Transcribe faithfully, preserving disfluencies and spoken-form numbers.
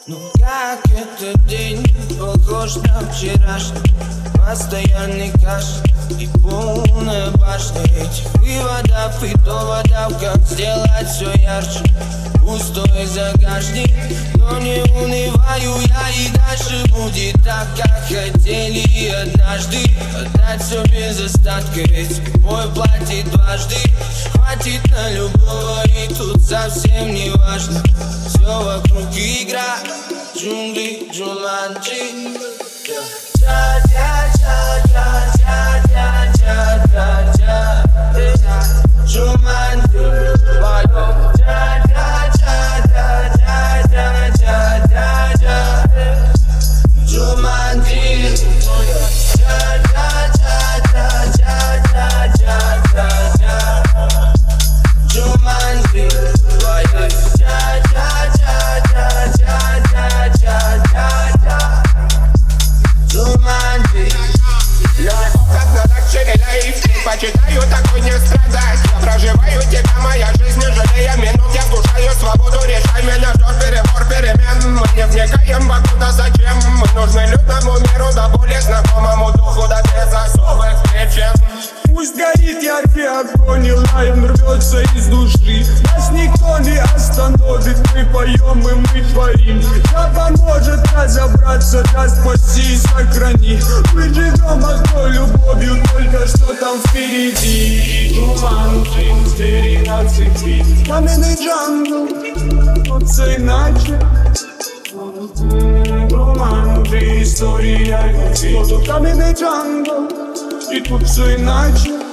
Ну как этот день похож на вчерашний? Постоянный каш и полная башня этих выводов и доводов. Как сделать все ярче? Пустой загашник, но не унываю я, и дальше будет так, как хотели. И однажды отдать все без остатка, ведь любой платит дважды. Хватит на любого, и тут совсем не важно. Все вокруг игра, джунгли, джуманджи. Почитаю, такой не страдать. Я проживаю тебя, моя жизнь, не жалея минут. Я слушаю свободу, решай меня, ждет перебор перемен. Мы не вникаем покуда зачем. Мы нужны людному миру, да более знакомому духу, да без особых причин. Пусть горит яркий огонь, и лаем рвется из души. Нас никто не остановит, мы поем и мы творим. Да поможет разобраться, да спаси и сохрани. Мы живем одной любовью, только что там впереди. Джуманджи, звери на цепи. Каменный джангл, но все иначе. Джуманджи, история любви. Каменный джангл, и тут все иначе.